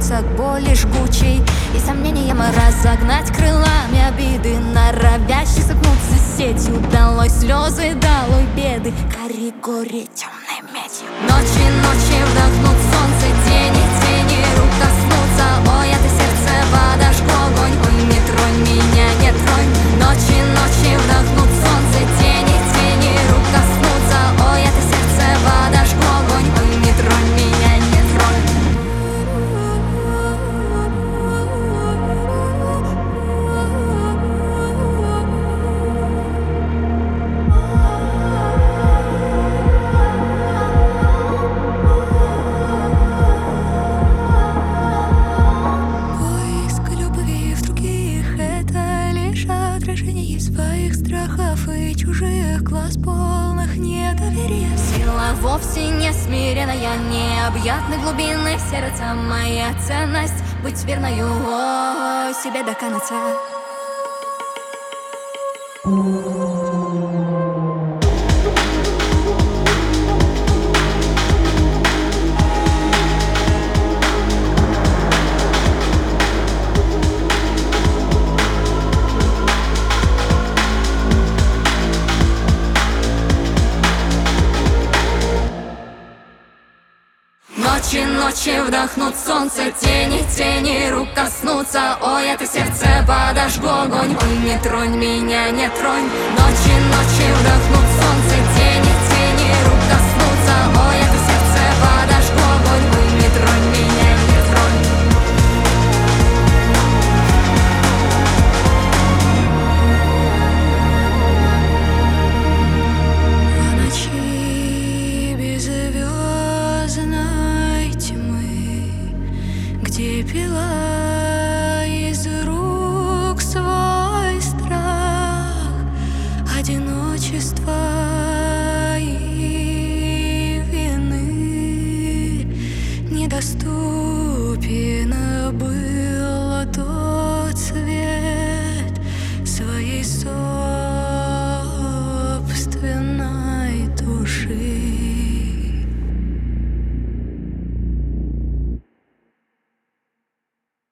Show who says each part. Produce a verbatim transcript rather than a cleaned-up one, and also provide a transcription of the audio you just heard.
Speaker 1: прикоснуться к боли жгучей и сомнениям разогнать крылами обиды, норовящий сомкнуться сетью. Долой слезы, долой беды, кори горе темной медью. Ночи, ночи вдохнут солнце, тени, тени рук коснутся. Ой, это сердце подожгу огонь, ой, не тронь меня, не тронь. Ночи, ночи вдохнут солнце, тени, тени рук коснутся. Ой, это сердце подожгу огонь, ой, не тронь меня, не тронь. Своих страхов и чужих глаз, полных недоверия. Сила вовсе не смиренная, необъятной глубины сердца. Моя ценность — быть верною о, себе до конца. Ночи, ночи вдохнут солнце, тени, тени рук коснутся. Ой, это сердце подожгу огонь, ой, не тронь меня, не тронь. Ночи, ночи вдохнут солнце, тени, тени рук коснутся. Ой,